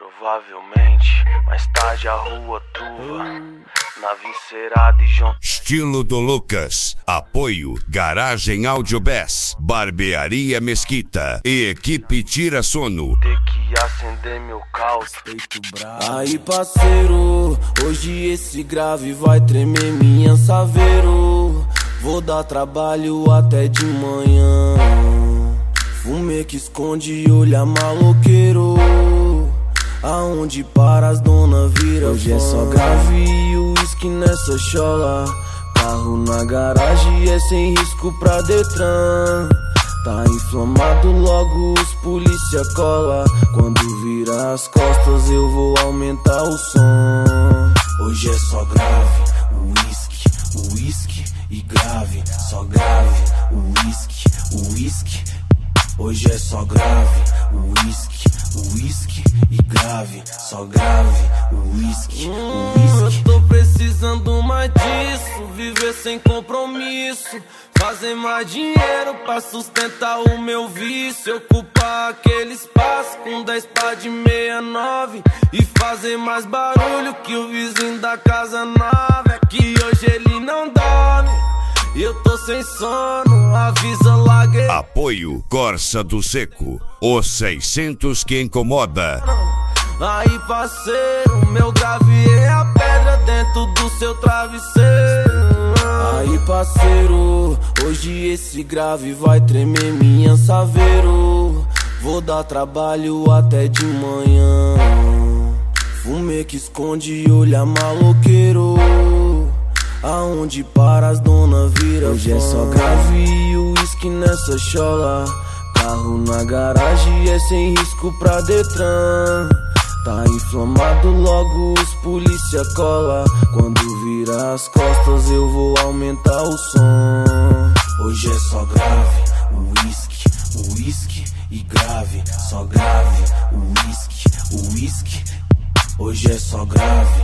Provavelmente, mais tarde a rua truva, na Vincerada e João. Estilo do Lucas. Apoio Garagem Audio Bass, Barbearia Mesquita e Equipe Tira Sono. Ter que acender meu caos. Aí parceiro, hoje esse grave vai tremer minha saveiro. Vou dar trabalho até de manhã. Fumê que esconde e olha maloqueiro. Aonde para as dona vira hoje é só grave e uísque nessa chola. Carro na garagem é sem risco pra Detran. Tá inflamado, logo os polícia cola. Quando vira as costas eu vou aumentar o som. Hoje é só grave, uísque e grave. Só grave, uísque. Hoje é só grave, uísque e grave. Só grave, uísque. Eu tô precisando mais disso, viver sem compromisso. Fazer mais dinheiro pra sustentar o meu vício. Ocupar aquele espaço com 10 pá de 69 e fazer mais barulho que o vizinho da casa nova. É que hoje ele não dorme, eu tô sem sono, avisa lagueira. Apoio Corsa do Seco, os 600 que incomoda. Aí parceiro, meu grave é a pedra dentro do seu travesseiro. Aí parceiro, hoje esse grave vai tremer minha saveiro. Vou dar trabalho até de manhã. Fumê que esconde e olha maloqueiro. Aonde para as dona vira hoje é só grave e uísque nessa chola. Carro na garagem é sem risco pra Detran. Tá inflamado, logo os polícia cola. Quando vira as costas eu vou aumentar o som. Hoje é só grave, uísque e grave. Só grave, uísque. Hoje é só grave,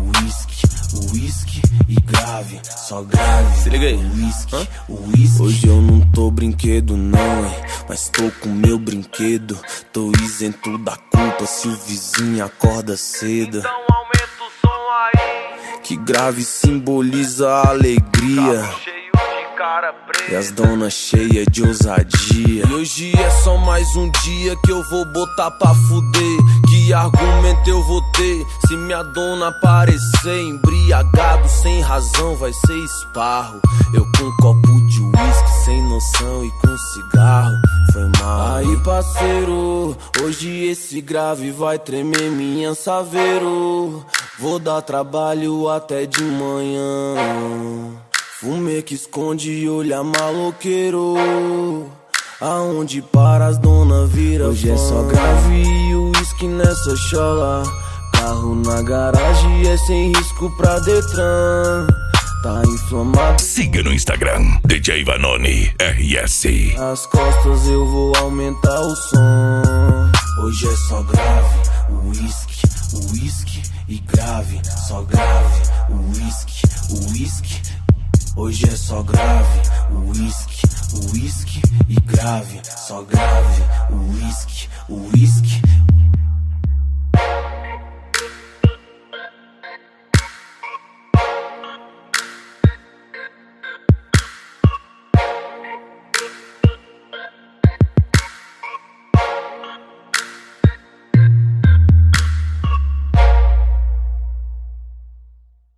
uísque e grave. Só grave, se liga aí, uísque. Hoje eu não tô brinquedo não, hein, mas tô com meu brinquedo. Tô isento da culpa se o vizinho acorda cedo. Então aumenta o som aí, que grave simboliza a alegria. carro cheio de cara preta. E as donas cheias de ousadia. E hoje é só mais um dia que eu vou botar pra fuder. Que argumento eu vou ter se minha dona aparecer embriagado sem razão? Vai ser esparro. Eu com um copo de uísque sem noção e com cigarro. Foi mal. Aí parceiro, hoje esse grave vai tremer minha saveiro. Vou dar trabalho até de manhã. Fumê que esconde e olha maloqueiro. Aonde para as dona vira hoje é só grave e uísque nessa chola. Carro na garagem é sem risco pra Detran. Tá inflamado. Siga no Instagram, DJ Vanoni RS. As costas eu vou aumentar o som. Hoje é só grave, uísque e grave. Só grave, uísque. Hoje é só grave, uísque e grave. Só grave, uísque.